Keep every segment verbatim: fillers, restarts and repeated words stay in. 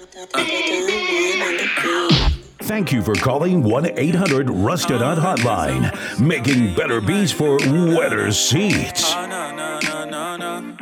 Thank you for calling one eight hundred Rustadot Hotline, making better beats for wetter seats. Oh, no, no, no, no, no.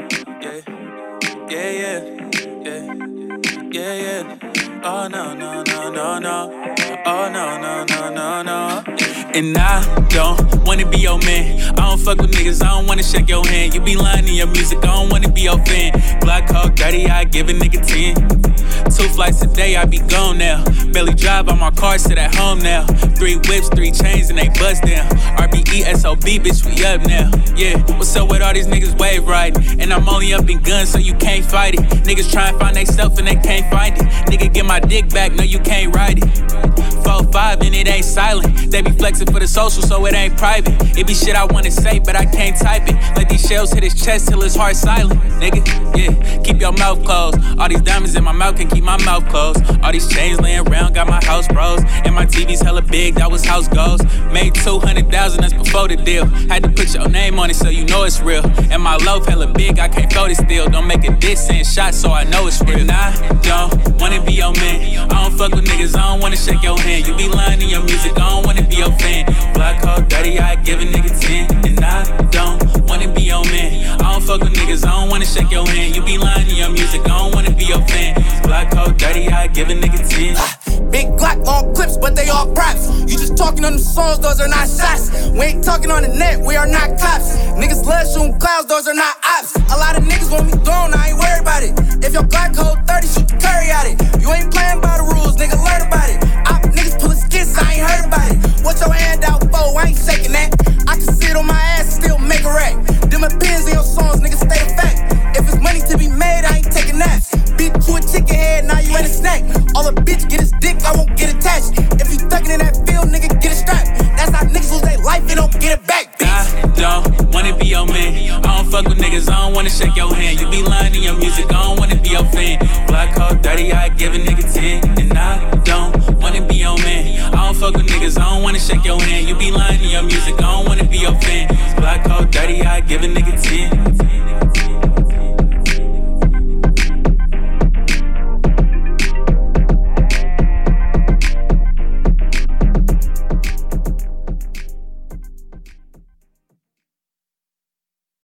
Yeah, yeah, yeah, yeah, yeah, yeah. Oh, no, no, no, no, no. Oh, no, no, no, no, no. And I don't wanna be your man. I don't fuck with niggas, I don't wanna shake your hand. You be lying in your music, I don't wanna be your fan. Glock Hawk dirty, I give a nigga ten. Two flights a day, I be gone now. Barely drive on my car, sit at home now. Three whips, three chains, and they bust down. R B E S O B, bitch, we up now. Yeah, what's up with all these niggas wave riding? And I'm only up in guns, so you can't fight it. Niggas try and find they stuff and they can't find it. Nigga, get my dick back, no, you can't ride it. four five and it ain't silent. They be flexing for the social, so it ain't private. It be shit I wanna say, but I can't type it. Let these shells hit his chest till his heart silent. Nigga, yeah, keep your mouth closed. All these diamonds in my mouth can keep my mouth closed. All these chains laying around, got my house bros. And my T V's hella big, that was house goals. Made two hundred thousand, that's before the deal. Had to put your name on it so you know it's real. And my loaf hella big, I can't throw this still. Don't make a diss and shot so I know it's real. And I don't wanna be your man. I don't fuck with niggas, I don't wanna shake your hand. You be lying in your music, I don't wanna be your fan. Black Hawk dirty, I give a nigga ten. And I don't wanna be your man. I don't fuck with niggas, I don't wanna shake your hand. You be lying in your music, I don't wanna be your fan. Black Hawk dirty, I give a nigga ten. Big Glock, long clips, but they all props. You just talking on the songs, those are not shots. We ain't talking on the net, we are not cops. Niggas love shooting clouds, those are not ops. A lot of niggas want me thrown, I ain't worried about it. If your Glock hold thirty, shoot the curry at it. You ain't playing by the rules, nigga, learn about it. Op niggas pullin' skits, I ain't heard about it. What your hand out for, I ain't shaking that. I can sit on my ass and still make a rack. Them pins in your songs, nigga, stay the fact. If it's money to be made, I ain't taking that. Beat you a chicken head, now you ain't a snack. All a bitch get his dick, I won't get attached. If you thuggin' in that field, nigga, get a strap. That's how niggas lose their life, they don't get it back, bitch. I don't wanna be your man. I don't fuck with niggas, I don't wanna shake your hand. You be lying in your music, I don't wanna be your fan. Black Hawk dirty, I give a nigga ten. And I don't wanna be your man. I don't fuck with niggas, I don't wanna shake your hand. You be lying in your music, I don't wanna be your fan. Black Hawk dirty, I give a nigga ten.